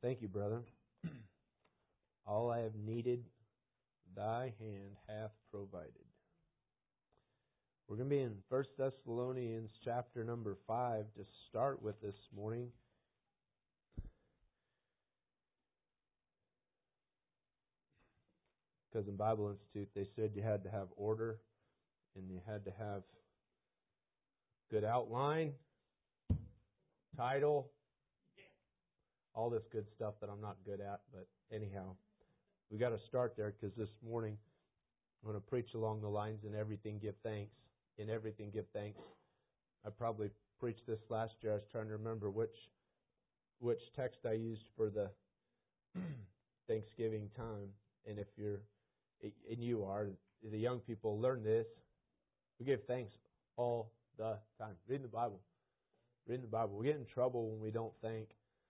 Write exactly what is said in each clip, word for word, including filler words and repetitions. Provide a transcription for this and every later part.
Thank you, brother. All I have needed, thy hand hath provided. We're going to be in First Thessalonians chapter number five to start with this morning. Because in Bible Institute they said you had to have order and you had to have good outline, title, all this good stuff that I'm not good at. But anyhow, we got to start there because this morning I'm going to preach along the lines in everything give thanks. In everything give thanks. I probably preached this last year. I was trying to remember which which text I used for the Thanksgiving time. And if you're and you are, the young people, learn this. We give thanks all the time. Reading the Bible. Reading the Bible. We get in trouble when we don't thank.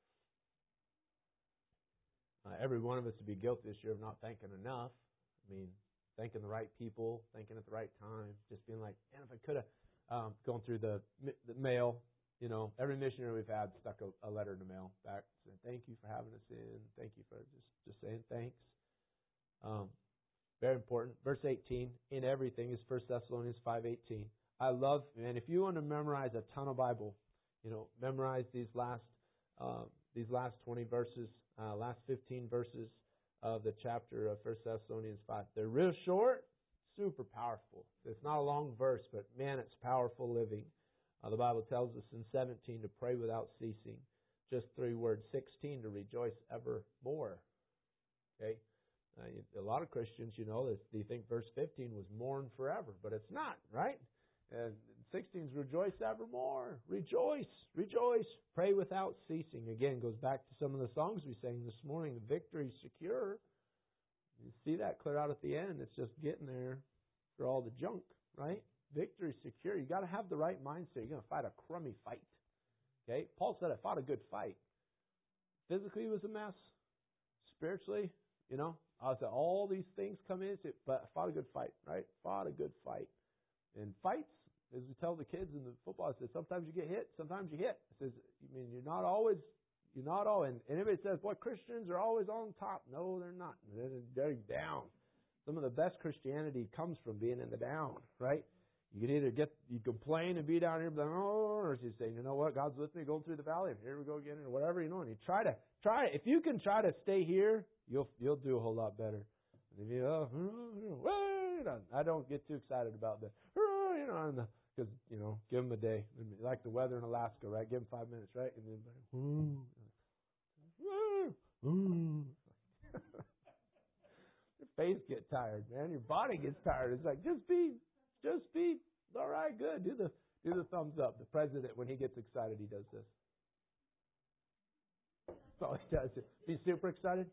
Uh, every one of us would be guilty this year of not thanking enough. I mean, thanking the right people, thanking at the right time, just being like, man, if I could have um, gone through the, the mail, you know, every missionary we've had stuck a, a letter in the mail back saying, thank you for having us in. Thank you for just, just saying thanks. Um, very important. Verse eighteen, in everything is First Thessalonians five eighteen. I love, man, if you want to memorize a ton of Bible, you know, memorize these last uh, these last twenty verses, uh, last fifteen verses of the chapter of First Thessalonians five. They're real short, super powerful. It's not a long verse, but man, it's powerful living. Uh, the Bible tells us in seventeen to pray without ceasing. Just three words. sixteen to rejoice evermore. Okay? Uh, a lot of Christians, you know, they think verse fifteen was mourn forever, but it's not, right? And sixteen is rejoice evermore. Rejoice, rejoice. Pray without ceasing. Again, goes back to some of the songs we sang this morning. The victory's secure. You see that clear out at the end. It's just getting there for all the junk, right? Victory's secure. You got to have the right mindset. You're going to fight a crummy fight. Okay? Paul said, I fought a good fight. Physically, it was a mess. Spiritually, you know, I said all these things come into it, but I fought a good fight, right? Fought a good fight. And fights, as we tell the kids in the football, I said, sometimes you get hit, sometimes you hit. It says, I mean, you're not always, you're not all, and, and everybody says, boy, Christians are always on top. No, they're not. They're, they're down. Some of the best Christianity comes from being in the down, right? You can either get, you complain and be down here, but oh, or you say, you know what, God's with me, going through the valley, and here we go again, or whatever, you know, and you try to, try, if you can try to stay here, you'll, you'll do a whole lot better. And if you, oh, you know, I don't get too excited about that. You know, because, you know, give them a day. Like the weather in Alaska, right? Give them five minutes, right? And then, your face gets tired, man. Your body gets tired. It's like, just be, just be, all right, good. Do the, do the thumbs up. The president, when he gets excited, he does this. That's all he does. Be super excited.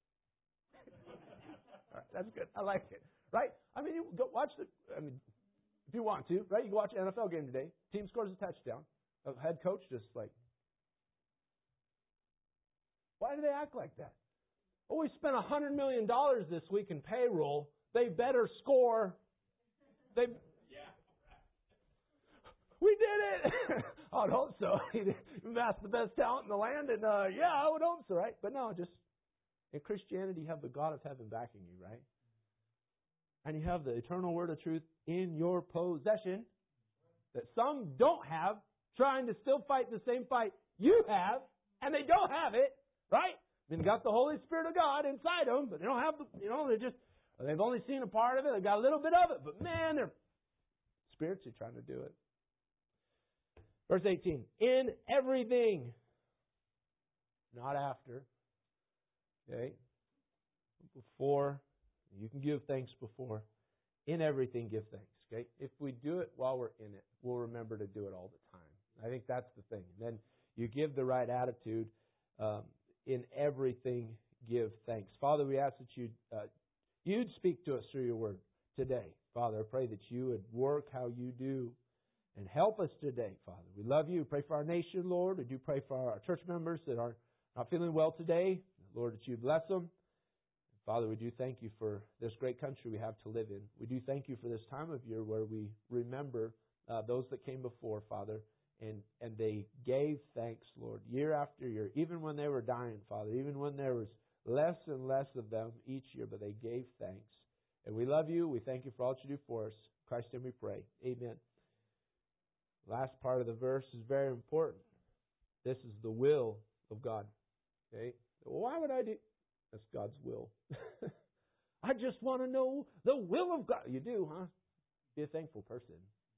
All right, that's good. I like it. Right? I mean, you go watch the, I mean, if you want to, right? You can watch an N F L game today. Team scores a touchdown. A head coach just like, why do they act like that? Oh, we spent one hundred million dollars this week in payroll. They better score. They, yeah. We did it. I would hope so. You amassed the best talent in the land, and uh, yeah, I would hope so, right? But no, just in Christianity, you have the God of heaven backing you, right? And you have the eternal word of truth in your possession that some don't have, trying to still fight the same fight you have, and they don't have it, right? I mean, they got the Holy Spirit of God inside them, but they don't have the, you know, they're just, they've only seen a part of it, they've got a little bit of it, but man, they're spiritually trying to do it. Verse eighteen, in everything, not after, okay, before. You can give thanks before. In everything, give thanks. Okay? If we do it while we're in it, we'll remember to do it all the time. I think that's the thing. And then you give the right attitude. Um, in everything, give thanks. Father, we ask that you'd, uh, you'd speak to us through your word today. Father, I pray that you would work how you do and help us today, Father. We love you. Pray for our nation, Lord. We do pray for our church members that are not feeling well today. Lord, that you bless them. Father, we do thank you for this great country we have to live in. We do thank you for this time of year where we remember uh, those that came before, Father, And and they gave thanks, Lord, year after year, even when they were dying, Father, even when there was less and less of them each year, but they gave thanks. And we love you. We thank you for all that you do for us. In Christ's name we pray. Amen. Last part of the verse is very important. This is the will of God. Okay? Why would I do? That's God's will. I just want to know the will of God. You do, huh? Be a thankful person.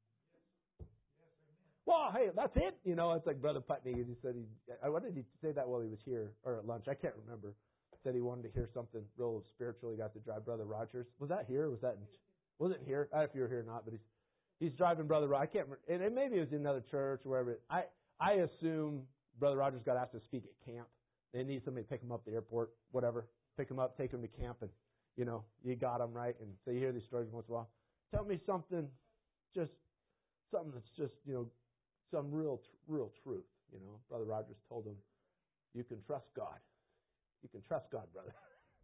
Well, hey, that's it. You know, it's like Brother Putney. He said he. What did he say that while he was here or at lunch? I can't remember. Said he wanted to hear something real spiritual. He got to drive Brother Rogers. Was that here? Or was that? In, was it here? I don't know if you were here or not, but he's he's driving Brother. I can't remember. And, and maybe it was in another church or wherever. I I assume Brother Rogers got asked to speak at camp. They need somebody to pick him up at the airport, whatever. Pick him up, take him to camp, and you know you got him right. And so you hear these stories once in a while. Tell me something, just something that's just you know. Some real, real truth, you know. Brother Rogers told him, "You can trust God. You can trust God, brother."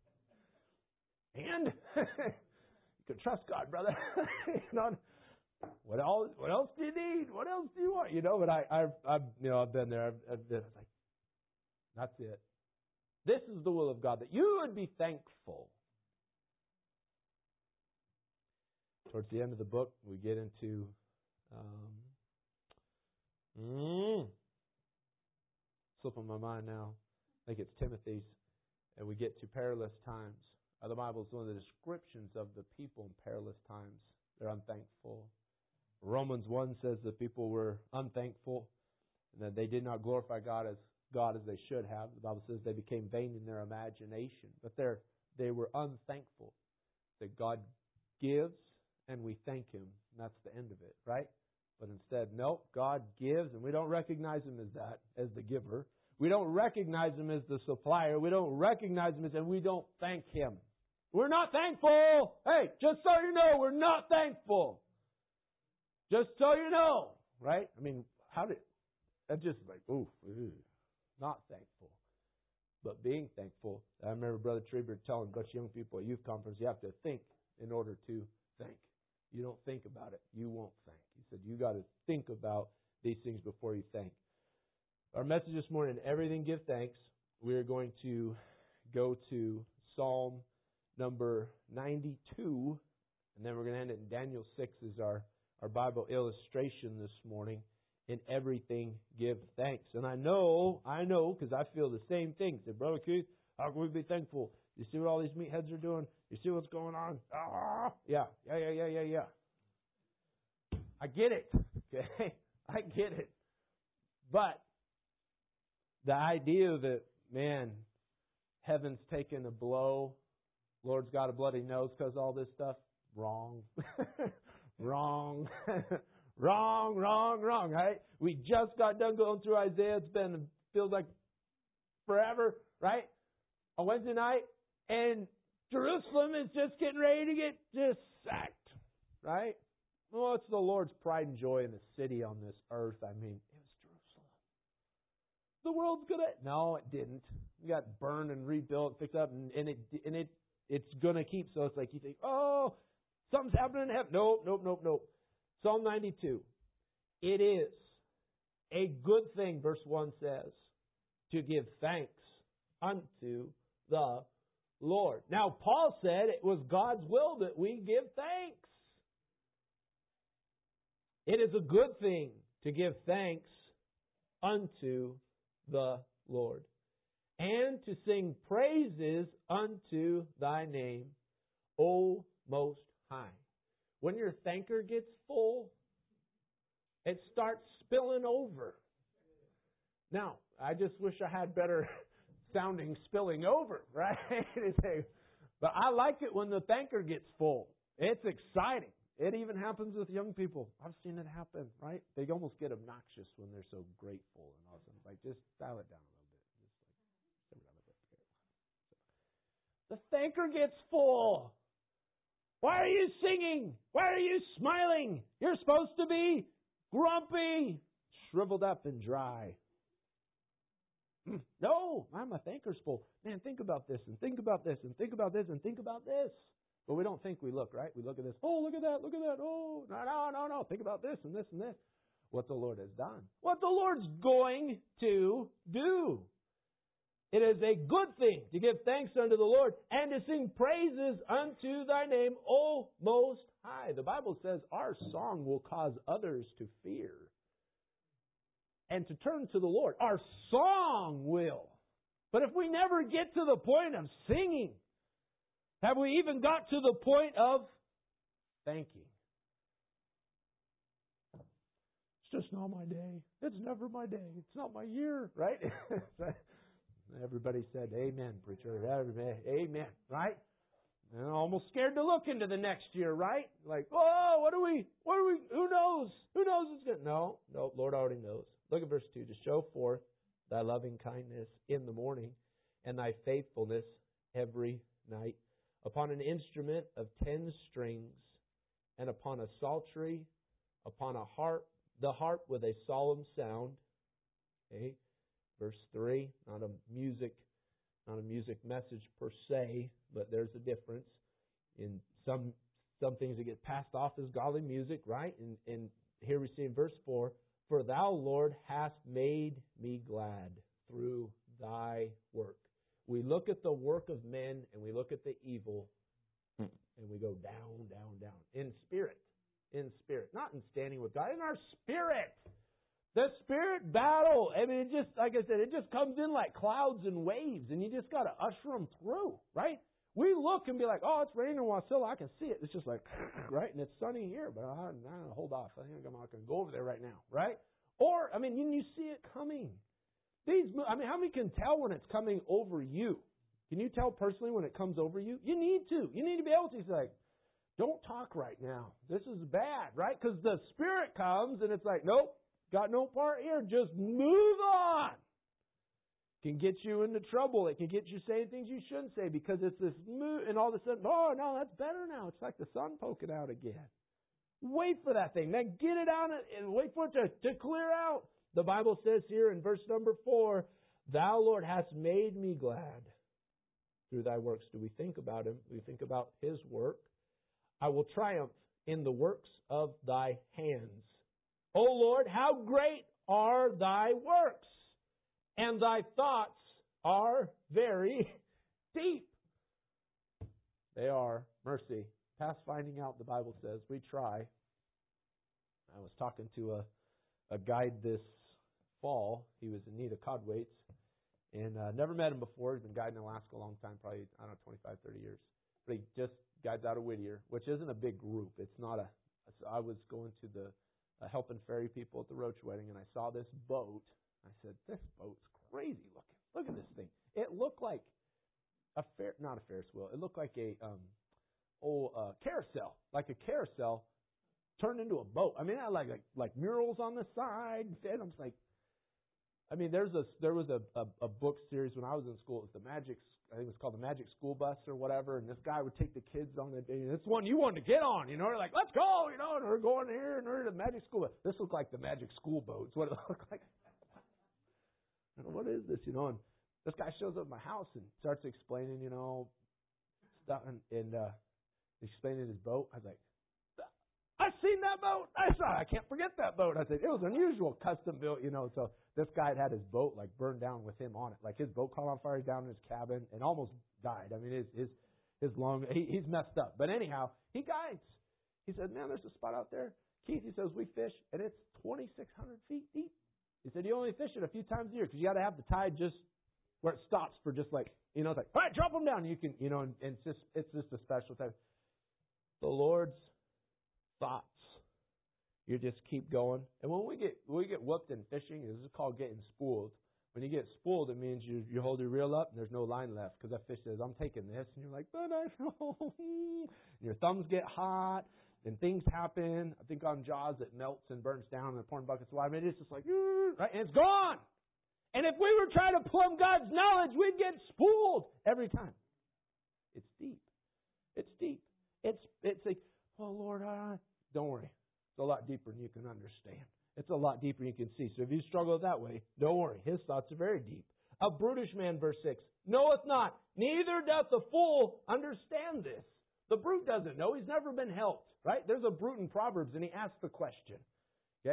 And you can trust God, brother. You know, what else? What else do you need? What else do you want? You know. But I, I've, I've, you know, I've been there. I've, I've been. I was like, that's it. This is the will of God, that you would be thankful. Towards the end of the book, we get into. Um, Mm. Slipping my mind now. I think it's Timothy's. And we get to perilous times. Uh, the Bible is one of the descriptions of the people in perilous times. They're unthankful. Romans one says that people were unthankful and that they did not glorify God as God as they should have. The Bible says they became vain in their imagination. But they're, they were unthankful. That God gives and we thank Him. And that's the end of it, right? But instead, no, God gives, and we don't recognize Him as that, as the giver. We don't recognize Him as the supplier. We don't recognize Him as, and we don't thank Him. We're not thankful. Hey, just so you know, we're not thankful. Just so you know, right? I mean, how did, that's just like, ooh, ooh, not thankful. But being thankful, I remember Brother Treber telling a bunch of young people at youth conference, you have to think in order to thank. You don't think about it, you won't thank. He said, you got to think about these things before you thank. Our message this morning, everything give thanks. We are going to go to Psalm number ninety-two, and then we're going to end it in Daniel six as our, our Bible illustration this morning. In everything give thanks. And I know, I know, because I feel the same thing. Say, Brother Keith, how can we be thankful? You see what all these meatheads are doing? You see what's going on? Ah, yeah, yeah, yeah, yeah, yeah, yeah. I get it. Okay, I get it. But the idea that, man, heaven's taken a blow, Lord's got a bloody nose because all this stuff, wrong, wrong, wrong, wrong, wrong. Right? We just got done going through Isaiah. It's been feels like forever, right? On Wednesday night. And Jerusalem is just getting ready to get just sacked, right? Well, it's the Lord's pride and joy in the city on this earth. I mean, it was Jerusalem. The world's gonna no, it didn't. It got burned and rebuilt, fixed up, and, and it and it it's gonna keep. So it's like you think, oh, something's happening in heaven. Nope, nope, nope, nope. Psalm ninety-two. It is a good thing, verse one says, to give thanks unto the Lord. Now, Paul said it was God's will that we give thanks. It is a good thing to give thanks unto the Lord and to sing praises unto thy name, O Most High. When your thanker gets full, it starts spilling over. Now, I just wish I had better sounding spilling over, right? But I like it when the thanker gets full. It's exciting. It even happens with young people. I've seen it happen, right? They almost get obnoxious when they're so grateful and awesome. Like, just dial it down a little bit. Just like, the thanker gets full. Why are you singing? Why are you smiling? You're supposed to be grumpy, shriveled up and dry. No, I'm a thanker's full. Man, think about this and think about this and think about this and think about this. But we don't think we look, right? We look at this. Oh, look at that. Look at that. Oh, no, no, no, no. Think about this and this and this. what the Lord has done, what the Lord's going to do. It is a good thing to give thanks unto the Lord and to sing praises unto thy name, O Most High. The Bible says our song will cause others to fear and to turn to the Lord. Our song will. But if we never get to the point of singing, have we even got to the point of thanking? It's just not my day. It's never my day. It's not my year, right? Everybody said, amen, preacher. Amen, right? And I'm almost scared to look into the next year, right? Like, oh, what do we, what do we, who knows? Who knows it's good? No, no, Lord already knows. Look at verse two. To show forth thy loving kindness in the morning and thy faithfulness every night upon an instrument of ten strings and upon a psaltery, upon a harp, the harp with a solemn sound. Okay. Verse three, not a music, not a music message per se, but there's a difference. In some some things that get passed off as godly music, right? And, and here we see in verse four, for thou, Lord, hast made me glad through thy work. We look at the work of men and we look at the evil and we go down, down, down. In spirit. In spirit. Not in standing with God. In our spirit. The spirit battle, I mean, it just, like I said, it just comes in like clouds and waves, and you just got to usher them through, right? We look and be like, oh, it's raining in Wasilla, I can see it. It's just like, right? And it's sunny here, but I, I hold off. I think I'm not going to go over there right now, right? Or, I mean, you, you see it coming. These, I mean, how many can tell when it's coming over you? Can you tell personally when it comes over you? You need to. You need to be able to. It's like, don't talk right now. This is bad, right? Because the spirit comes and it's like, nope. Got no part here. Just move on. Can get you into trouble. It can get you saying things you shouldn't say because it's this move, and all of a sudden, oh no, that's better now. It's like the sun poking out again. Wait for that thing. Then get it out and wait for it to, to clear out. The Bible says here in verse number four, thou, Lord, hast made me glad through thy works. Do we think about him? Do we think about his work? I will triumph in the works of thy hands. O Lord, how great are thy works, and thy thoughts are very deep. They are mercy. Past finding out, the Bible says, we try. I was talking to a, a guide this fall. He was in need of cod weights, and uh, never met him before. He's been guiding in Alaska a long time, probably, I don't know, twenty-five, thirty years. But he just guides out of Whittier, which isn't a big group. It's not a, I was going to the Uh, helping ferry people at the Roach wedding, and I saw this boat. I said, this boat's crazy looking. Look at this thing. It looked like a fair, not a Ferris wheel. It looked like a um, old uh, carousel, like a carousel turned into a boat. I mean, it had like like, like murals on the side. And I'm just like, I mean, there's a there was a, a, a book series when I was in school. It was the Magic. I think it was called the Magic School Bus or whatever, and this guy would take the kids on the day. It's one you wanted to get on, you know. They're like, let's go, you know, and we're going here and we're to the Magic School Bus. This looked like the Magic School Boat. It's what it looked like. I don't know, what is this, you know? And this guy shows up at my house and starts explaining, you know, stuff, and, and uh, explaining his boat. I was like, I've seen that boat. I saw it. I can't forget that boat. I said, it was unusual, custom built, you know. So this guy had had his boat like burned down with him on it. Like his boat caught on fire down in his cabin and almost died. I mean, his his his long he, he's messed up. But anyhow, he guides. He said, man, there's a spot out there. Keith, he says, we fish and it's twenty-six hundred feet deep. He said, you only fish it a few times a year because you got to have the tide just where it stops for just like, you know, it's like, all right, drop them down. You can, you know, and, and it's just it's just a special time. The Lord's thoughts. You just keep going. And when we get when we get whooped in fishing, this is called getting spooled. When you get spooled, it means you you hold your reel up and there's no line left because that fish says, I'm taking this. And you're like, but I know. And your thumbs get hot and things happen. I think on Jaws it melts and burns down and the pouring buckets of water. I mean, it's just like, right? And it's gone. And if we were trying to plumb God's knowledge, we'd get spooled every time. It's deep. It's deep. It's it's like, oh, Lord, I... Don't worry. It's a lot deeper than you can understand. It's a lot deeper than you can see. So if you struggle that way, don't worry. His thoughts are very deep. A brutish man, verse six, knoweth not, neither doth the fool understand this. The brute doesn't know. He's never been helped, right? There's a brute in Proverbs, and he asks the question, okay?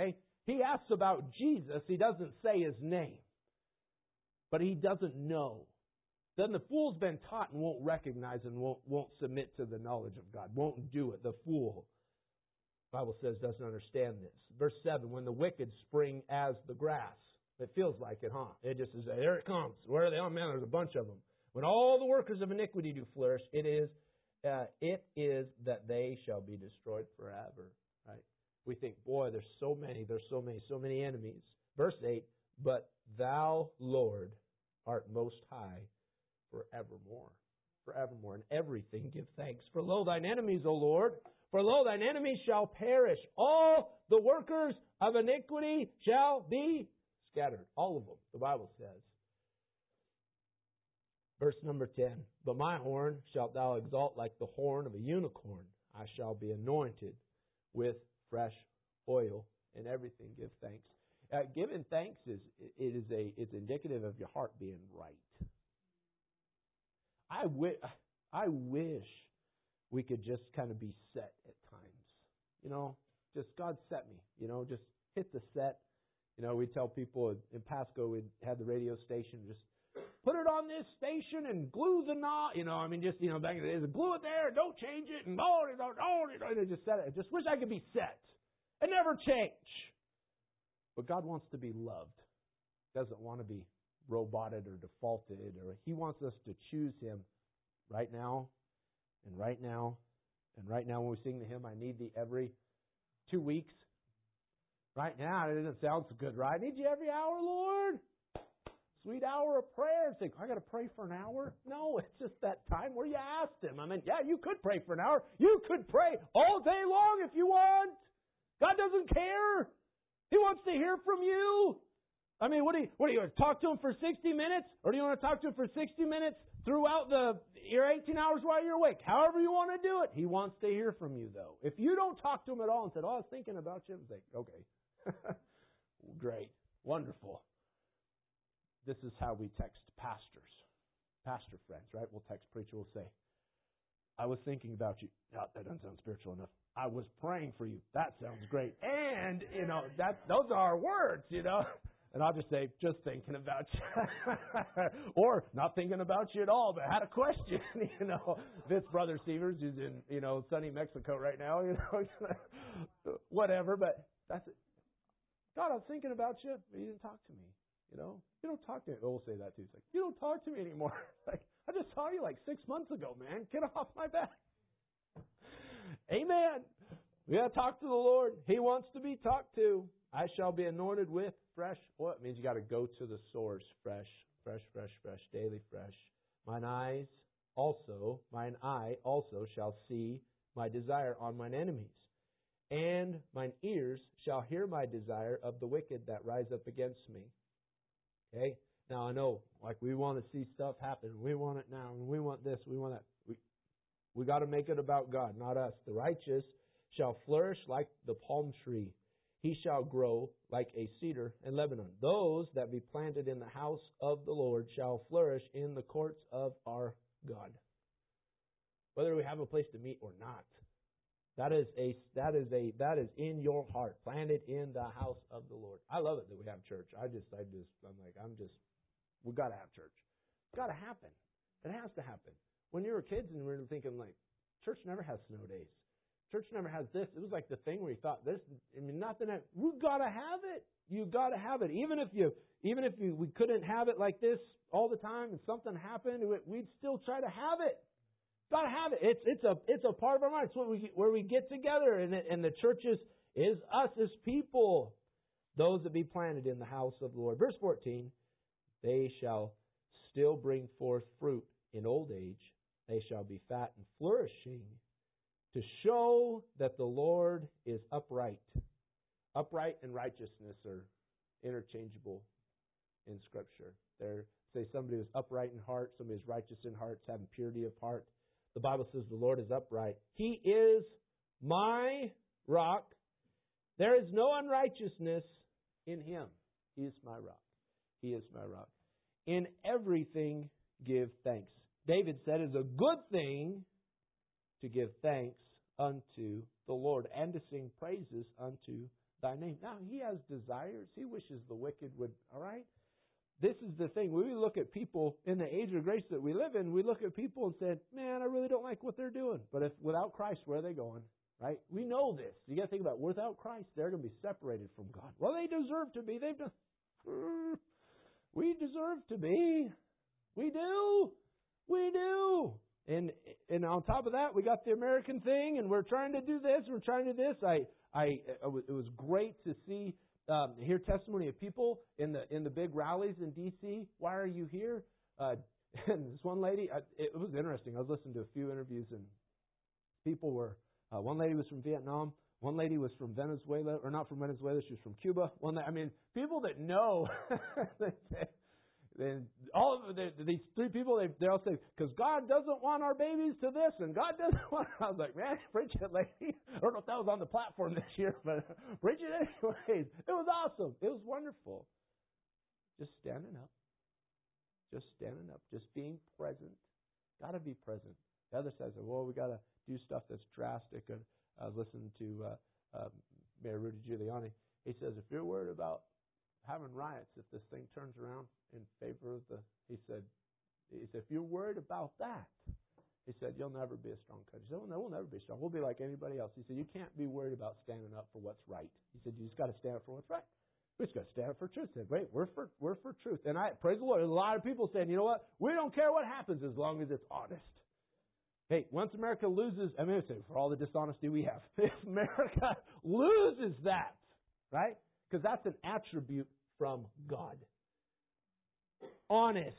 He asks about Jesus. He doesn't say His name. But he doesn't know. Then the fool's been taught and won't recognize and won't, won't submit to the knowledge of God. Won't do it. The fool, the Bible says, doesn't understand this. Verse seven, when the wicked spring as the grass. It feels like it, huh? It just is, there it comes. Where are they? Oh man, there's a bunch of them. When all the workers of iniquity do flourish, it is, uh, it is that they shall be destroyed forever. Right? We think, boy, there's so many, there's so many, so many enemies. Verse eight, but Thou, Lord, art most high forevermore. Forevermore. In everything give thanks. For lo, thine enemies, O Lord, for lo, thine enemies shall perish. All the workers of iniquity shall be scattered. All of them, the Bible says. Verse number ten. But my horn shalt thou exalt like the horn of a unicorn. I shall be anointed with fresh oil. In everything give thanks. Uh, giving thanks is it is a it's indicative of your heart being right. I wish I wish we could just kind of be set at times. You know, just God set me. You know, just hit the set. You know, we tell people in Pasco we had the radio station, just put it on this station and glue the knob. You know, I mean, just you know, back in the days, glue it there, don't change it, and oh, you know, oh, you know, just set it. I just wish I could be set and never change. But God wants to be loved. Doesn't want to be roboted or defaulted. Or He wants us to choose Him right now and right now and right now when we sing the hymn, I Need Thee every two weeks. Right now, it doesn't sound so good, right? I need You every hour, Lord. Sweet hour of prayer. Think, I got to pray for an hour? No, it's just that time where you asked Him. I mean, yeah, you could pray for an hour. You could pray all day long if you want. God doesn't care. He wants to hear from you. I mean, what do you, what do you want to talk to Him for sixty minutes? Or do you want to talk to Him for sixty minutes throughout the, your eighteen hours while you're awake? However you want to do it. He wants to hear from you, though. If you don't talk to Him at all and said, oh, I was thinking about you, I'm like, okay. Great. Wonderful. This is how we text pastors. Pastor friends, right? We'll text preacher, we'll say, I was thinking about you. No, that doesn't sound spiritual enough. I was praying for you. That sounds great. And, you know, that those are our words, you know. And I'll just say, just thinking about you. Or not thinking about you at all, but had a question, you know. This brother Stevers, who's in, you know, sunny Mexico right now, you know. Whatever, but that's it. God, I was thinking about you, but you didn't talk to me, you know. You don't talk to me. We'll say that too. It's like, you don't talk to me anymore. Like, I just saw you like six months ago, man. Get off my back. Amen. We got to talk to the Lord. He wants to be talked to. I shall be anointed with fresh oil. It means you got to go to the source. Fresh, fresh, fresh, fresh, daily fresh. Mine eyes also, mine eye also shall see my desire on mine enemies. And mine ears shall hear my desire of the wicked that rise up against me. Okay? Now I know, like we want to see stuff happen. We want it now. And we want this. We want that. We, we got to make it about God, not us. The righteous shall flourish like the palm tree. He shall grow like a cedar in Lebanon. Those that be planted in the house of the Lord shall flourish in the courts of our God. Whether we have a place to meet or not. That is a that is a that is in your heart, planted in the house of the Lord. I love it that we have church. I just I just I'm like I'm just we got to have church. It's got to happen. It has to happen. When you were kids and we were thinking like, church never has snow days. Church never has this. It was like the thing where you thought this. I mean, nothing. We've got to have it. You got to have it. Even if you even if you we couldn't have it like this all the time, and something happened, we'd still try to have it. Got to have it. It's it's a it's a part of our mind. It's what we where we get together, and it, and the church is, is us as people, those that be planted in the house of the Lord. Verse fourteen, they shall still bring forth fruit in old age. They shall be fat and flourishing, to show that the Lord is upright. Upright and righteousness are interchangeable in Scripture. There, say somebody who's upright in heart, somebody who's righteous in heart, having purity of heart. The Bible says the Lord is upright. He is my rock. There is no unrighteousness in Him. He is my rock. He is my rock. In everything give thanks. David said it is a good thing to give thanks unto the Lord and to sing praises unto thy name. Now, he has desires. He wishes the wicked would, all right? This is the thing. When we look at people in the age of grace that we live in, we look at people and say, man, I really don't like what they're doing. But if without Christ, where are they going? Right? We know this. You got to think about it. Without Christ, they're going to be separated from God. Well, they deserve to be. They've done. We deserve to be. We do. We do. And and on top of that, we got the American thing, and we're trying to do this. We're trying to do this. I I it was great to see um, hear testimony of people in the in the big rallies in D C. Why are you here? Uh, and this one lady, it was interesting. I was listening to a few interviews, and people were. Uh, one lady was from Vietnam. One lady was from Venezuela, or not from Venezuela. She was from Cuba. One, I mean, people that know. Then all of the, these three people, they they all say, because God doesn't want our babies to this, and God doesn't want. I was like, man, preach it, lady. I don't know if that was on the platform this year, but preach it anyways. It was awesome. It was wonderful. Just standing up, just standing up, just being present. Got to be present. The other side said, well, we got to do stuff that's drastic. And I was listening to uh, uh, Mayor Rudy Giuliani. He says, if you're worried about having riots, if this thing turns around in favor of the, he said, he said, if you're worried about that, he said, you'll never be a strong country. He said, well, no, we'll never be strong. We'll be like anybody else. He said, you can't be worried about standing up for what's right. He said, you just got to stand up for what's right. We just got to stand up for truth. He said, wait, we're for we're for truth. And I praise the Lord. There's a lot of people saying, you know what? We don't care what happens as long as it's honest. Hey, once America loses, I mean, for all the dishonesty we have, if America loses that, right? Because that's an attribute from God. Honest,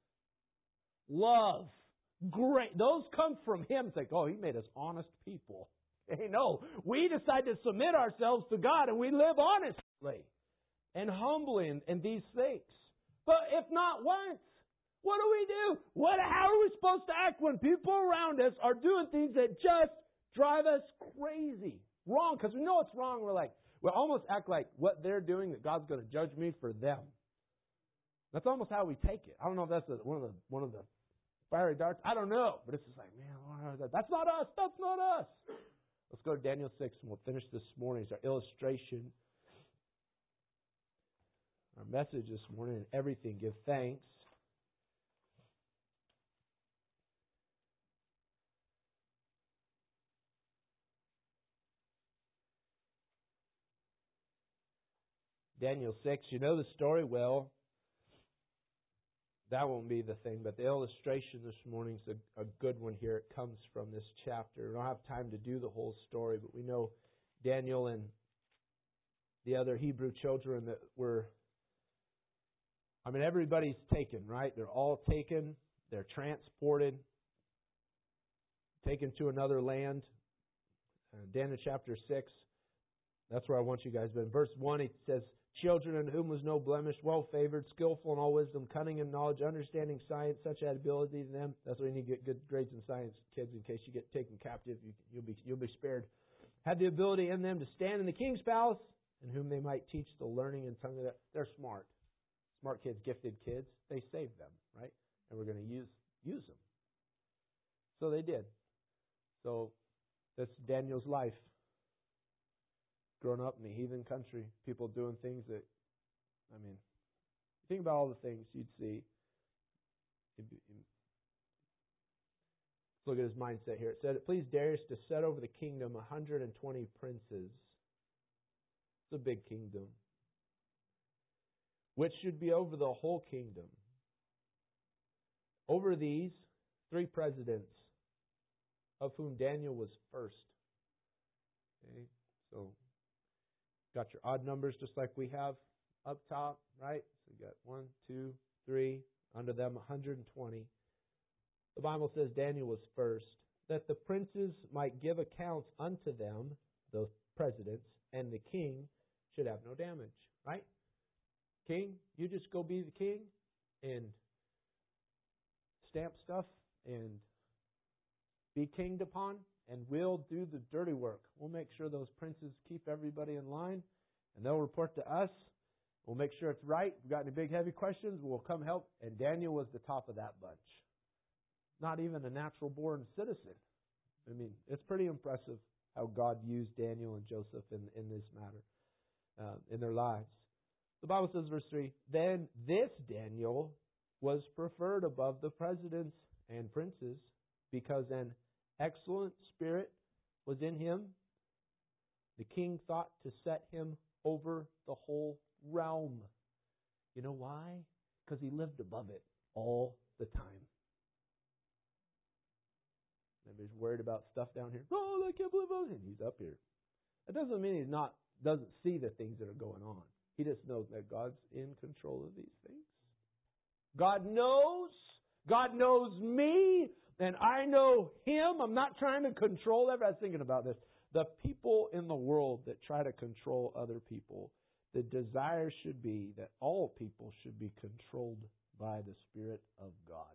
love, great. Those come from Him. It's like, oh, He made us honest people. Hey, no, we decide to submit ourselves to God and we live honestly and humbly in, in these things. But if not once, what do we do? What? How are we supposed to act when people around us are doing things that just drive us crazy? Wrong, because we know it's wrong. We're like, we almost act like what they're doing, that God's going to judge me for them. That's almost how we take it. I don't know if that's a, one of the one of the fiery darts. I don't know, but it's just like, man, that's not us. That's not us. Let's go to Daniel six, and we'll finish this morning. It's our illustration. Our message this morning, in everything, give thanks. Daniel six, you know the story well. That won't be the thing, but the illustration this morning is a, a good one here. It comes from this chapter. We don't have time to do the whole story, but we know Daniel and the other Hebrew children that were, I mean, everybody's taken, right? They're all taken. They're transported, taken to another land. Uh, Daniel chapter six, that's where I want you guys to be. In verse one, it says, children in whom was no blemish, well-favored, skillful in all wisdom, cunning in knowledge, understanding science, such had ability in them. That's why you need to get good grades in science, kids, in case you get taken captive. You, you'll be you'll be spared. Had the ability in them to stand in the king's palace, and whom they might teach the learning and tongue of that. They're smart. Smart kids, gifted kids. They saved them, right? And we're going to use use them. So they did. So that's Daniel's life. Growing up in the heathen country, people doing things that, I mean, think about all the things you'd see. Let's look at his mindset here. It said, it pleased Darius to set over the kingdom one hundred twenty princes. It's a big kingdom. Which should be over the whole kingdom. Over these, three presidents, of whom Daniel was first. Okay, so got your odd numbers just like we have up top, right? So you got one, two, three, under them one hundred twenty. The Bible says Daniel was first, that the princes might give accounts unto them, the presidents, and the king should have no damage, right? King, you just go be the king and stamp stuff and be kinged upon, and we'll do the dirty work. We'll make sure those princes keep everybody in line, and they'll report to us. We'll make sure it's right. If we've got any big, heavy questions, we'll come help. And Daniel was the top of that bunch. Not even a natural-born citizen. I mean, it's pretty impressive how God used Daniel and Joseph in, in this matter. uh, in their lives. The Bible says, verse three, then this Daniel was preferred above the presidents and princes because an excellent spirit was in him. The king thought to set him over the whole realm. You know why? Because he lived above it all the time. Everybody's worried about stuff down here. Oh, I can't believe it. And he's up here. That doesn't mean he's not doesn't see the things that are going on. He just knows that God's in control of these things. God knows. God knows me. And I know Him. I'm not trying to control everybody. I was thinking about this. The people in the world that try to control other people, the desire should be that all people should be controlled by the Spirit of God.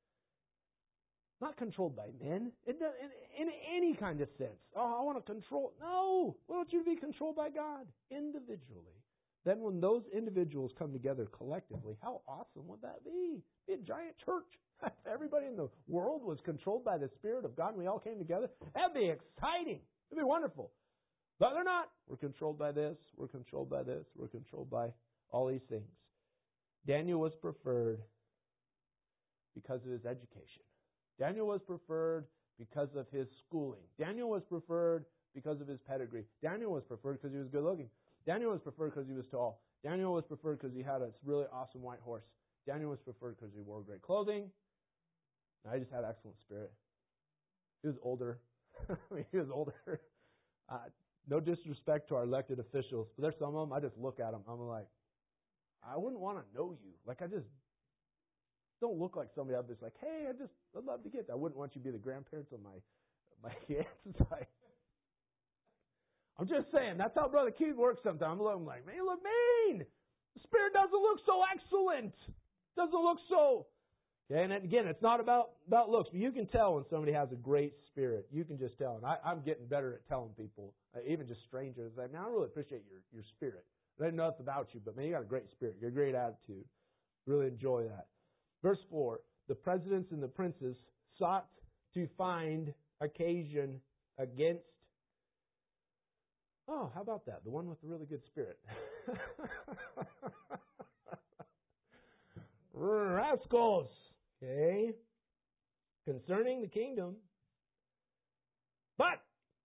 Not controlled by men. It does, in, in any kind of sense. Oh, I want to control. No. Why don't you be controlled by God individually? Then when those individuals come together collectively, how awesome would that be? Be a giant church. If everybody in the world was controlled by the Spirit of God and we all came together, that'd be exciting. It'd be wonderful. But they're not. We're controlled by this. We're controlled by this. We're controlled by all these things. Daniel was preferred because of his education. Daniel was preferred because of his schooling. Daniel was preferred because of his pedigree. Daniel was preferred because he was good looking. Daniel was preferred because he was tall. Daniel was preferred because he had a really awesome white horse. Daniel was preferred because he wore great clothing. I just had excellent spirit. He was older. I mean, he was older. Uh, no disrespect to our elected officials, but there's some of them, I just look at them. I'm like, I wouldn't want to know you. Like, I just don't look like somebody I'd just like, hey, I just, I'd love to get that. I wouldn't want you to be the grandparents of my, my kids. It's like, I'm just saying, that's how Brother Keith works sometimes. I'm like, man, you look mean. The Spirit doesn't look so excellent. Doesn't look so. Okay, and again, it's not about, about looks, but you can tell when somebody has a great spirit. You can just tell. And I, I'm getting better at telling people, uh, even just strangers, like, man, I really appreciate your, your spirit. I didn't know it's about you, but man, you got a great spirit. You got a great attitude. Really enjoy that. Verse four, the presidents and the princes sought to find occasion against. Oh, how about that? The one with the really good spirit. Rascals. Okay. Concerning the kingdom. But.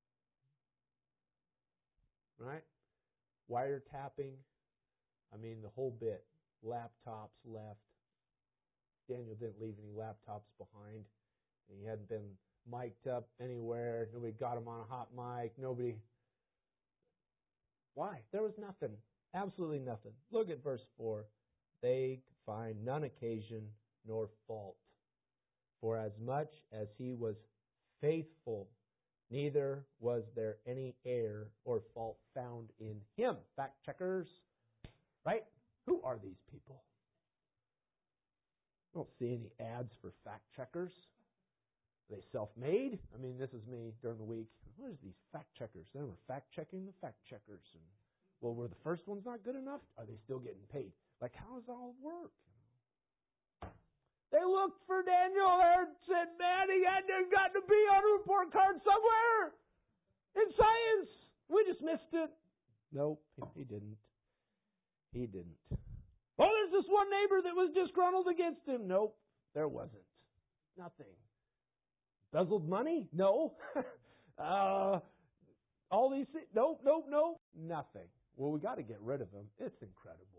Right? Wiretapping. I mean, the whole bit. Laptops left. Daniel didn't leave any laptops behind. He hadn't been mic'd up anywhere. Nobody got him on a hot mic. Nobody. Why? There was nothing. Absolutely nothing. Look at verse four. They find none occasion nor fault. For as much as he was faithful, neither was there any error or fault found in him. Fact checkers. Right? Who are these people? I don't see any ads for fact checkers. Are they self-made? I mean, this is me during the week. What is these fact checkers? They were fact-checking the fact checkers. And, well, were the first ones not good enough? Are they still getting paid? Like, how does that all work? They looked for Daniel and said, man, he had to got to be on a report card somewhere in science. We just missed it. Nope, he didn't. He didn't. Oh, there's this one neighbor that was disgruntled against him. Nope, there wasn't. Nothing. Embezzled money? No. uh, all these things? Nope, nope, nope. Nothing. Well, we got to get rid of him. It's incredible.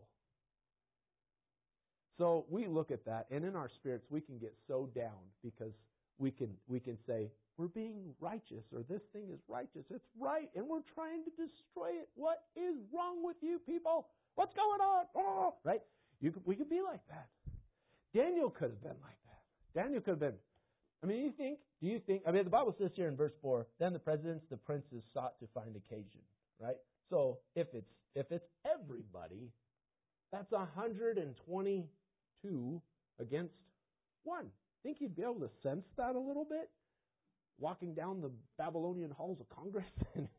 So we look at that, and in our spirits, we can get so down because we can we can say, we're being righteous, or this thing is righteous. It's right, and we're trying to destroy it. What is wrong with you people? What's going on? Oh, right? You could, we could be like that. Daniel could have been like that. Daniel could have been. I mean, you think, do you think, I mean, the Bible says here in verse four, then the presidents, the princes sought to find occasion, right? So if it's if it's everybody, that's one hundred twenty-two against one. Think you'd be able to sense that a little bit? Walking down the Babylonian halls of Congress and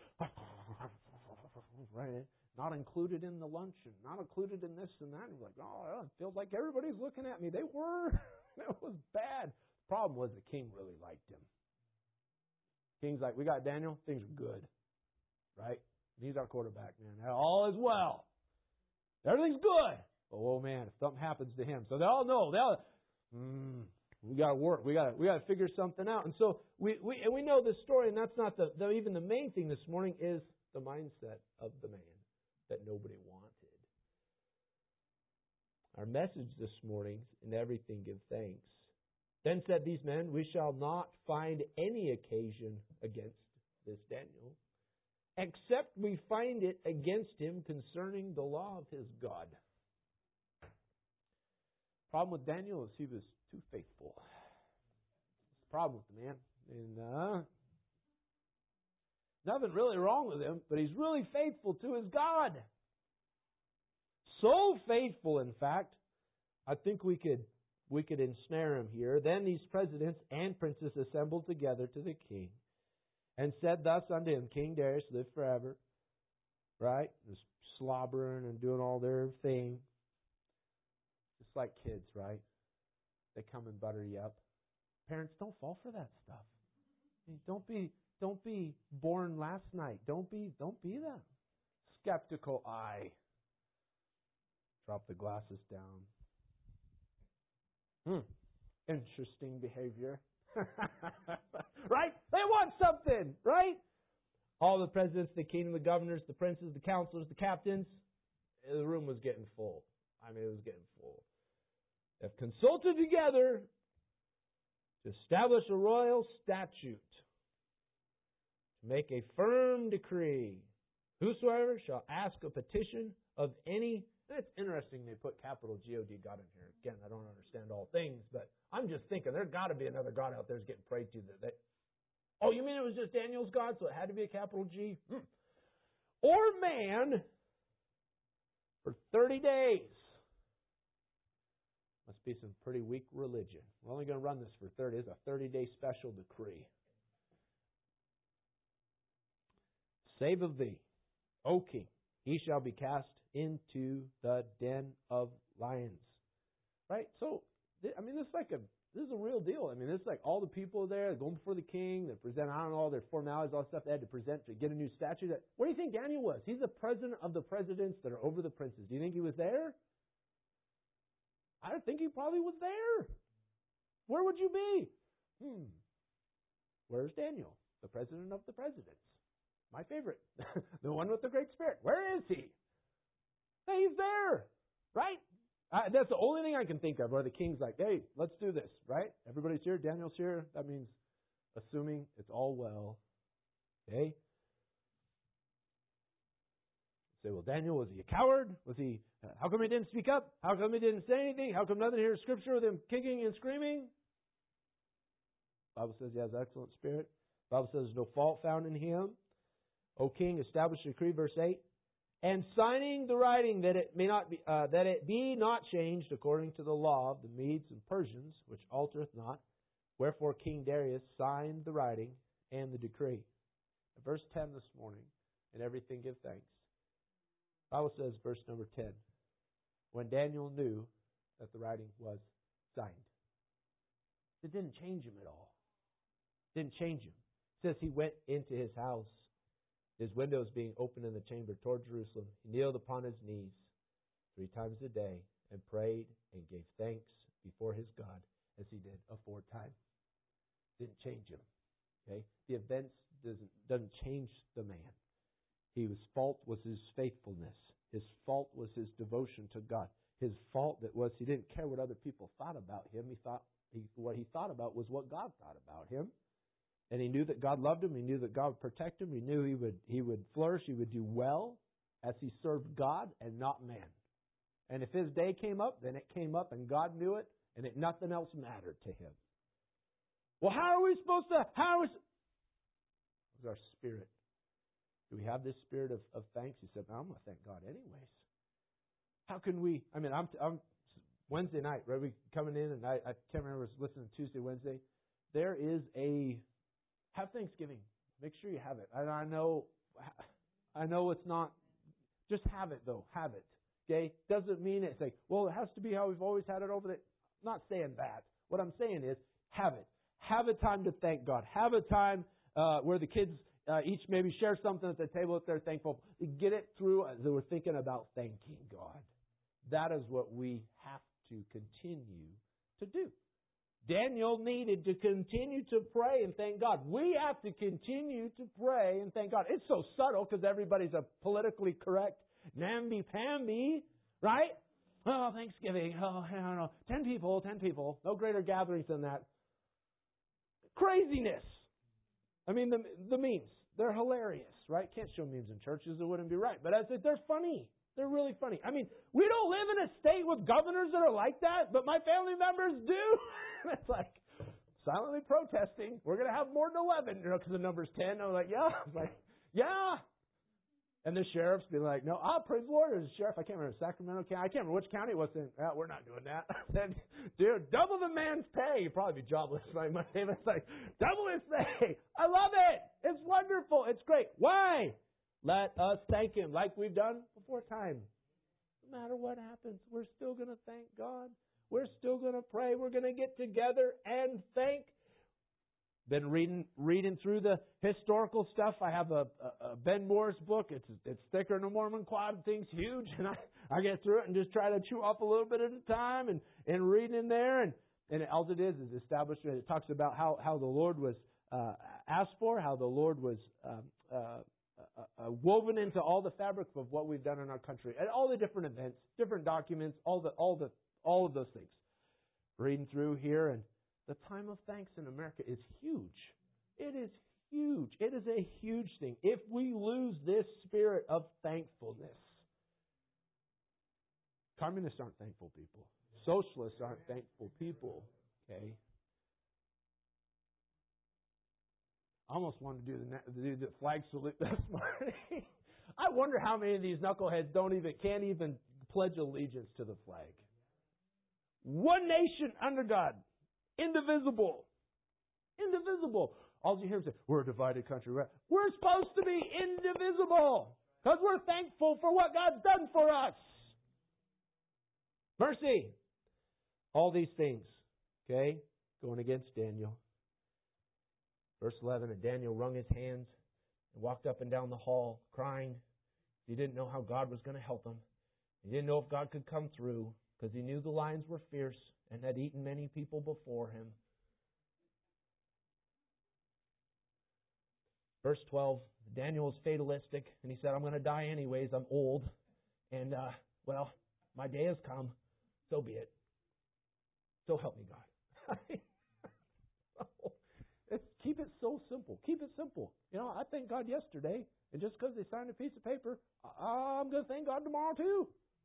right, not included in the lunch and not included in this and that. And you're like, oh, it feels like everybody's looking at me. They were. It was bad. The problem was the king really liked him. King's like, we got Daniel. Things are good. Right? He's our quarterback, man. All is well. Everything's good. But, oh, man, if something happens to him. So they all know. They all, mm, we got to work. We got we got to figure something out. And so we, we, and we know this story, and that's not the, the even the main thing this morning is the mindset of the man that nobody wanted. Our message this morning, in everything give thanks. Then said these men, we shall not find any occasion against this Daniel, except we find it against him concerning the law of his God. Problem with Daniel is he was too faithful. That's the problem with the man. And uh, nothing really wrong with him, but he's really faithful to his God. So faithful, in fact, I think we could we could ensnare him here. Then these presidents and princes assembled together to the king and said thus unto him, King Darius, live forever. Right? Just slobbering and doing all their thing. Just like kids, right? They come and butter you up. Parents, don't fall for that stuff. Don't be don't be born last night. Don't be don't be that skeptical eye. Drop the glasses down. Hmm. Interesting behavior. Right? They want something, right? All the presidents, the king, the governors, the princes, the counselors, the captains, the room was getting full. I mean, it was getting full. They've consulted together to establish a royal statute, to make a firm decree. Whosoever shall ask a petition of any. It's interesting they put capital G O D God in here. Again, I don't understand all things, but I'm just thinking there's got to be another God out there that's getting prayed to. That, that oh, you mean it was just Daniel's God, so it had to be a capital G? Hmm. Or man for thirty days. Must be some pretty weak religion. We're only going to run this for thirty. It's a thirty-day special decree. Save of thee, O king. He shall be cast into the den of lions. Right? So, I mean, this is like a this is a real deal. I mean, it's like all the people there going before the king. They present, I don't know, all their formalities, all the stuff they had to present to get a new statute. What do you think Daniel was? He's the president of the presidents that are over the princes. Do you think he was there? I think he probably was there. Where would you be? Hmm. Where's Daniel, the president of the presidents? My favorite. The one with the Great Spirit. Where is he? Hey, he's there. Right? Uh, that's the only thing I can think of where the king's like, hey, let's do this. Right? Everybody's here. Daniel's here. That means assuming it's all well. Okay? Say, well, Daniel, was he a coward? Was he? Uh, how come he didn't speak up? How come he didn't say anything? How come nothing here in Scripture with him kicking and screaming? The Bible says he has excellent spirit. The Bible says there's no fault found in him. O king, establish a decree, verse eight, and signing the writing that it may not be uh, that it be not changed according to the law of the Medes and Persians, which altereth not. Wherefore King Darius signed the writing and the decree. Verse ten this morning, in everything give thanks. The Bible says, verse number ten, when Daniel knew that the writing was signed. It didn't change him at all. It didn't change him. It says he went into his house, his windows being open in the chamber toward Jerusalem. He kneeled upon his knees three times a day and prayed and gave thanks before his God as he did aforetime. Didn't change him. Okay? The events doesn't doesn't change the man. His fault was his faithfulness. His fault was his devotion to God. His fault that was he didn't care what other people thought about him. He thought he, what he thought about was what God thought about him. And he knew that God loved him. He knew that God would protect him. He knew he would he would flourish. He would do well as he served God and not man. And if his day came up, then it came up and God knew it, and it, nothing else mattered to him. Well, how are we supposed to, how are we, what's our spirit? Do we have this spirit of, of thanks? He said, I'm going to thank God anyways. How can we, I mean, I'm, I'm Wednesday night, right? We coming in, and I, I can't remember, I was listening to Tuesday, Wednesday. There is a, have Thanksgiving. Make sure you have it. And I know, I know it's not, just have it though. Have it. Okay? Doesn't mean it's like, well, it has to be how we've always had it over there. I'm not saying that. What I'm saying is, have it. Have a time to thank God. Have a time uh, where the kids uh, each maybe share something at the table if they're thankful. Get it through as they were thinking about thanking God. That is what we have to continue to do. Daniel needed to continue to pray and thank God. We have to continue to pray and thank God. It's so subtle because everybody's a politically correct namby-pamby, right? Oh, Thanksgiving. Oh, I don't know. Ten people, ten people. No greater gatherings than that. Craziness. I mean, the the memes. They're hilarious, right? Can't show memes in churches. It wouldn't be right. But I said they're funny. They're really funny. I mean, we don't live in a state with governors that are like that, but my family members do. It's like silently protesting. We're going to have more than eleven, you know, because the number's ten. I'm like, yeah. I'm like, yeah. And the sheriff's be like, no, ah, praise the Lord. There's a sheriff. I can't remember Sacramento County. I can't remember which county it was in. Ah, we're not doing that. I said, dude, double the man's pay. You'd probably be jobless by my name. It's like, double his pay. I love it. It's wonderful. It's great. Why? Let us thank Him like we've done before time. No matter what happens, we're still going to thank God. We're still going to pray. We're going to get together and thank. Been reading reading through the historical stuff. I have a, a, a Ben Moore's book. It's it's thicker than a Mormon quad. Thing's huge, and I, I get through it and just try to chew up a little bit at a time and, and read in there. And, and all it is is establishment. It talks about how, how the Lord was uh, asked for, how the Lord was um, uh, uh, uh, woven into all the fabric of what we've done in our country, and all the different events, different documents, all the all the all of those things. Reading through here, and the time of thanks in America is huge. It is huge. It is a huge thing. If we lose this spirit of thankfulness, communists aren't thankful people. Socialists aren't thankful people. Okay. I almost wanted to do the, do the flag salute this morning. I wonder how many of these knuckleheads don't even can't even pledge allegiance to the flag. One nation under God, indivisible, indivisible. All you hear is, we're a divided country. We're supposed to be indivisible because we're thankful for what God's done for us. Mercy. All these things, okay, going against Daniel. Verse eleven, and Daniel wrung his hands and walked up and down the hall, crying. He didn't know how God was going to help him. He didn't know if God could come through because he knew the lions were fierce and had eaten many people before him. Verse twelve, Daniel was fatalistic, and he said, I'm going to die anyways. I'm old, and, uh, well, my day has come. So be it. So help me, God. It's, keep it so simple. Keep it simple. You know, I thank God yesterday, and just because they signed a piece of paper, I'm going to thank God tomorrow too.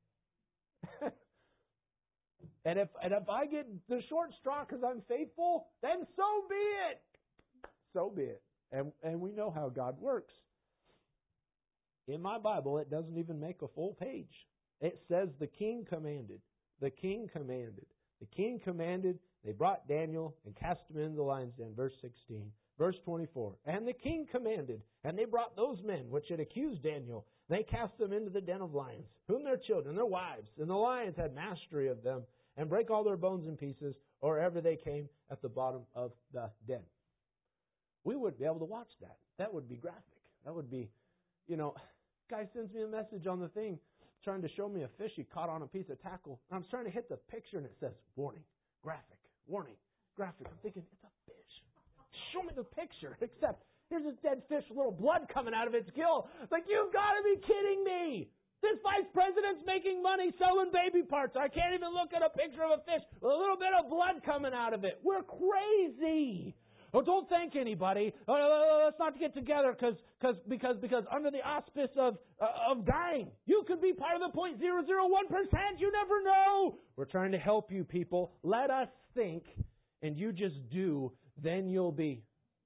and if and if I get the short straw because I'm faithful, then so be it. So be it. And and we know how God works. In my Bible, it doesn't even make a full page. It says the king commanded. The king commanded. The king commanded. They brought Daniel and cast him into the lion's den. Verse sixteen. Verse twenty-four. And the king commanded, and they brought those men which had accused Daniel. They cast them into the den of lions, whom their children, their wives, and the lions had mastery of them, and break all their bones in pieces, or ever they came at the bottom of the den. We wouldn't be able to watch that. That would be graphic. That would be, you know, guy sends me a message on the thing trying to show me a fish he caught on a piece of tackle. I'm trying to hit the picture, and it says, warning, graphic. Warning, graphic. I'm thinking, it's a fish. Show me the picture. Except, here's this dead fish with a little blood coming out of its gill. It's like, you've got to be kidding me. This vice president's making money selling baby parts. I can't even look at a picture of a fish with a little bit of blood coming out of it. We're crazy. Oh, don't thank anybody. Oh, let's not get together because because because because under the auspice of uh, of dying, you could be part of the zero point zero zero one percent. You never know. We're trying to help you people. Let us think, and you just do. Then you'll be.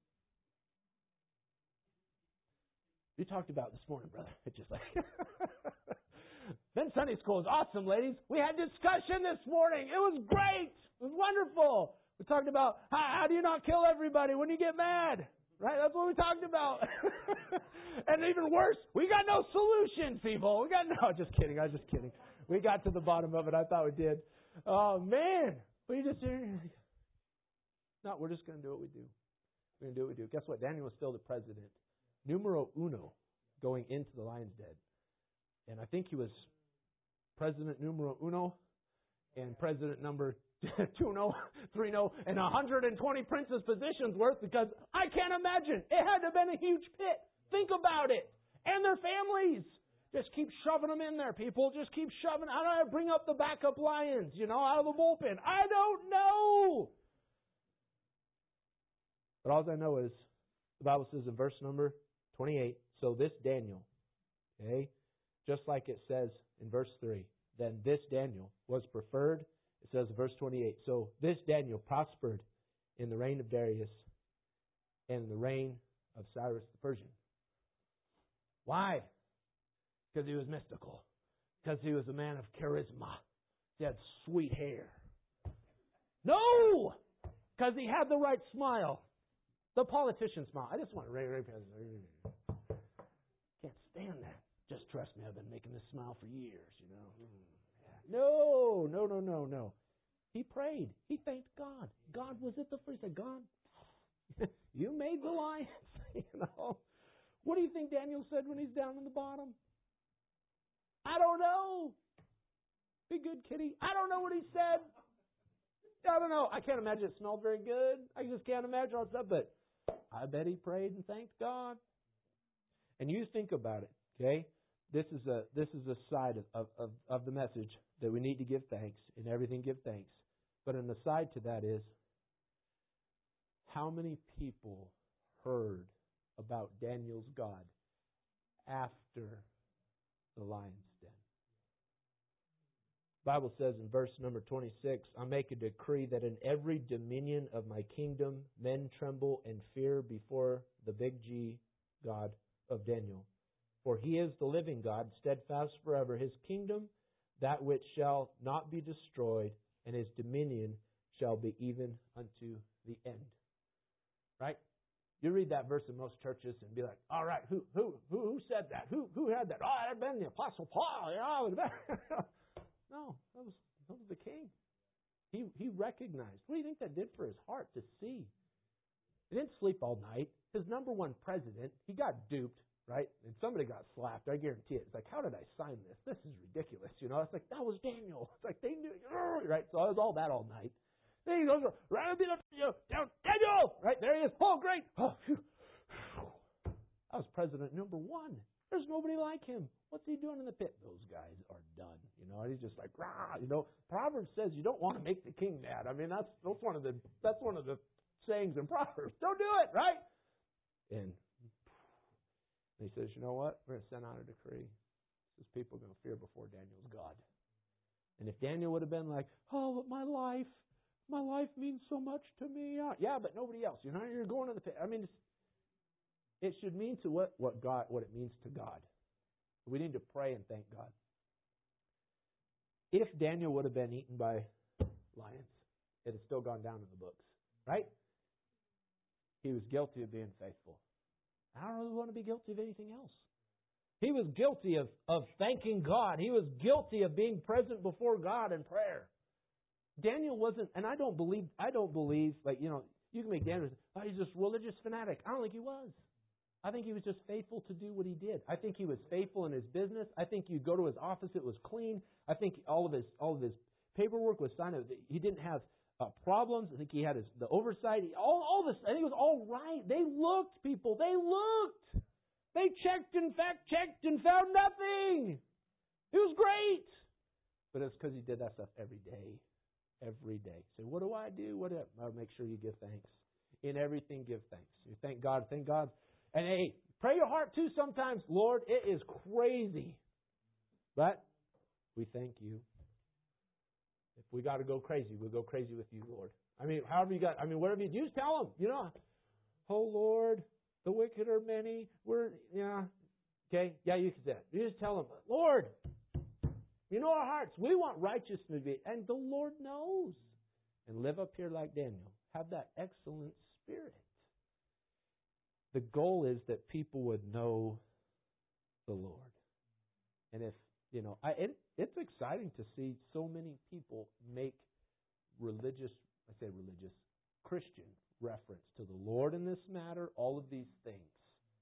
You talked about this morning, brother. It's just like then Sunday school is awesome, ladies. We had discussion this morning. It was great. It was wonderful. We talked about how, how do you not kill everybody when you get mad, right? That's what we talked about. And even worse, we got no solutions, people. We got no. Just kidding. I was just kidding. We got to the bottom of it. I thought we did. Oh man, we just no. We're just going to do what we do. We're going to do what we do. Guess what? Daniel was still the president numero uno going into the lion's den. And I think he was president numero uno and president number two no, three no, and one hundred twenty princess positions worth, because I can't imagine. It had to have been a huge pit. Think about it. And their families. Just keep shoving them in there, people. Just keep shoving. I don't know, bring up the backup lions, you know, out of the bullpen. I don't know. But all I know is the Bible says in verse number twenty-eight, so this Daniel, okay, just like it says in verse three, then this Daniel was preferred. It says in verse twenty-eight, so this Daniel prospered in the reign of Darius and in the reign of Cyrus the Persian. Why? Because he was mystical. Because he was a man of charisma. He had sweet hair. No! Because he had the right smile. The politician smile. I just want to... Can't stand that. Just trust me, I've been making this smile for years, you know. No, no, no, no, no. He prayed. He thanked God. God was at the first. He said, God, you made the lions. You know. What do you think Daniel said when he's down on the bottom? I don't know. Be good, kitty. I don't know what he said. I don't know. I can't imagine it smelled very good. I just can't imagine all that stuff. But I bet he prayed and thanked God. And you think about it, okay? This is a this is a side of, of, of the message that we need to give thanks. In everything, give thanks. But an aside to that is, how many people heard about Daniel's God after the lion's den? The Bible says in verse number twenty-six, I make a decree that in every dominion of my kingdom men tremble and fear before the big G God of Daniel. For he is the living God, steadfast forever. His kingdom, that which shall not be destroyed, and his dominion shall be even unto the end. Right? You read that verse in most churches and be like, all right, who who who, who said that? Who who had that? Oh, it had been the Apostle Paul. You know, no, that was that was the king. He he recognized. What do you think that did for his heart to see? He didn't sleep all night. His number one president, he got duped, right? And somebody got slapped. I guarantee it. It's like, how did I sign this? This is ridiculous. You know, it's like, that was Daniel. It's like, they knew, right? So I was all that all night. Then he goes, right, down, Daniel! Right, there he is. Oh, great. Oh, phew. I was president number one. There's nobody like him. What's he doing in the pit? Those guys are done. You know, he's just like, rah. You know, Proverbs says you don't want to make the king mad. I mean, that's that's one of the that's one of the sayings in Proverbs. Don't do it, right? And he says, you know what? We're going to send out a decree. Says people are going to fear before Daniel's God. And if Daniel would have been like, oh, but my life, my life means so much to me. Yeah, but nobody else. You know, you're going to the pit. I mean, it's, it should mean to what what God what it means to God. We need to pray and thank God. If Daniel would have been eaten by lions, it had still gone down in the books, right? He was guilty of being faithful. I don't really want to be guilty of anything else. He was guilty of, of thanking God. He was guilty of being present before God in prayer. Daniel wasn't, and I don't believe, I don't believe, like, you know, you can make Daniel, oh, he's just religious fanatic. I don't think he was. I think he was just faithful to do what he did. I think he was faithful in his business. I think you go to his office, it was clean. I think all of his all of his paperwork was signed. He didn't have uh, problems. I think he had his the oversight. All all this. I think it was all right. They looked, people. They looked. They checked and fact checked and found nothing. It was great, but it's because he did that stuff every day, every day. So what do I do? What do I, I'll make sure you give thanks in everything. Give thanks. You thank God. Thank God. And hey, pray your heart too sometimes. Lord, it is crazy. But we thank you. If we got to go crazy, we'll go crazy with you, Lord. I mean, however you got, I mean, whatever you do, just tell them, you know, oh Lord, the wicked are many. We're, yeah, okay, yeah, you can say it. You just tell them, Lord, you know our hearts. We want righteousness to be, and the Lord knows. And live up here like Daniel. Have that excellent spirit. The goal is that people would know the Lord. And if, you know, I, it, it's exciting to see so many people make religious, I say religious, Christian reference to the Lord in this matter, all of these things.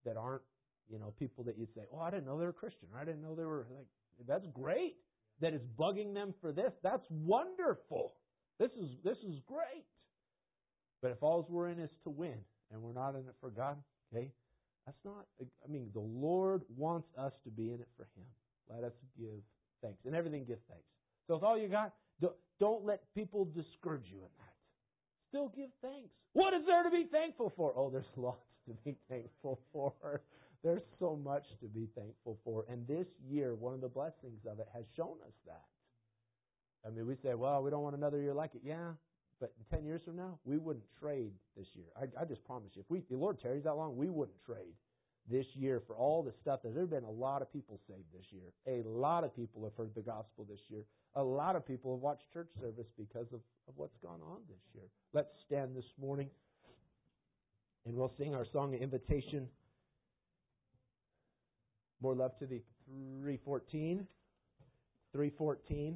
that aren't, you know, people that you'd say, oh, I didn't know they were Christian. Or I didn't know they were like, that's great that it's bugging them for this. That's wonderful. This is this is great. But if all we're in is to win and we're not in it for God, okay, that's not, I mean, the Lord wants us to be in it for Him. Let us give thanks. And everything give thanks. So if all you got, don't let people discourage you in that. Still give thanks. What is there to be thankful for? Oh, there's lots to be thankful for. There's so much to be thankful for. And this year, one of the blessings of it has shown us that. I mean, we say, well, we don't want another year like it. Yeah, but in ten years from now, we wouldn't trade this year. I, I just promise you, if we, the Lord tarries that long, we wouldn't trade this year for all the stuff. There have been a lot of people saved this year. A lot of people have heard the gospel this year. A lot of people have watched church service because of, of what's gone on this year. Let's stand this morning and we'll sing our song of invitation. More love to thee. three fourteen. three fourteen.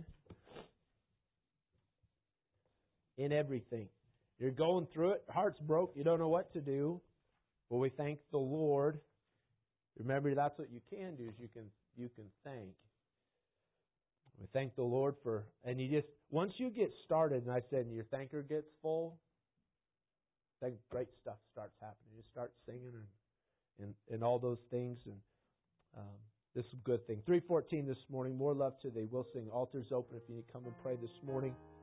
In everything. You're going through it. Heart's broke. You don't know what to do. Well, we thank the Lord. Remember, that's what you can do is you can you can thank. We thank the Lord for, and you just, once you get started, and I said, and your thanker gets full, then great stuff starts happening. You start singing and and, and all those things, and um, this is a good thing. three fourteen this morning, more love to thee. We'll sing. Altars open if you need to come and pray this morning.